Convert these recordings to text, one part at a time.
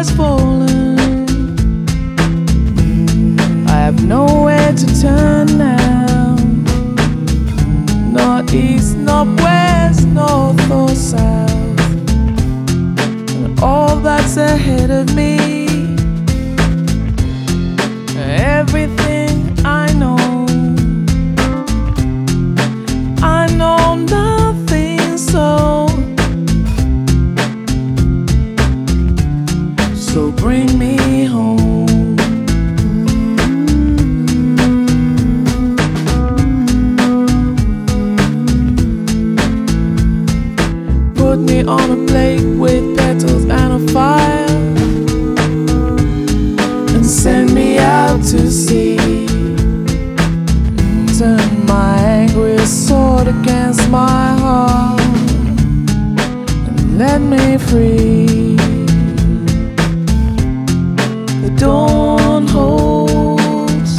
has fallen. I have nowhere to turn now. Not east, not west, north or south. And all that's ahead of me, everything I know nothing, so bring me home. Put me on a plate with petals and a fire, and send me out to sea. Turn my angry sword against my heart and let me free. The dawn holds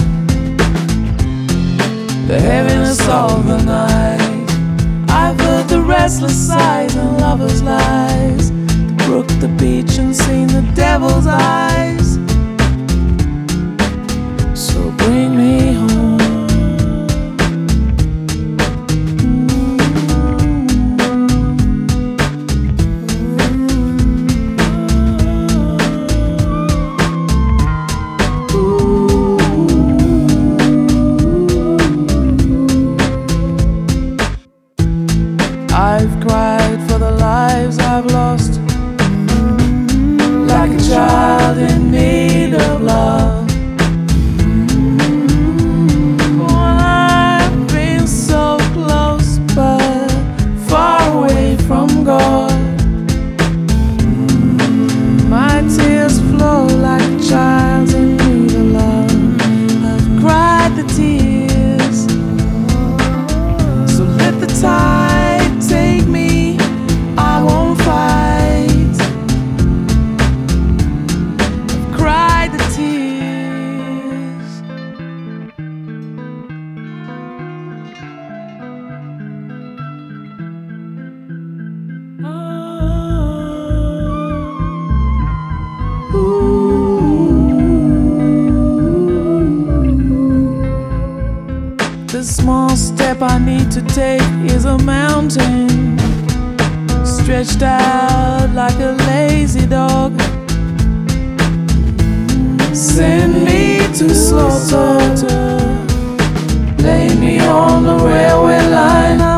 the heaviness of the night. I've heard the restless sighs and lovers' lies, the brook, the beach, and seen the devil's eyes. So bring me home. I've cried for the lives I've lost, like a child in need of love. Well, I've been so close, but far away from God. My tears flow like a child in need of love. I've cried the tears, so let the tide take me, I won't fight. I've cried the tears. The small step I need to take is a mountain, stretched out like a lazy dog. Send me to slaughter, lay me on the railway line.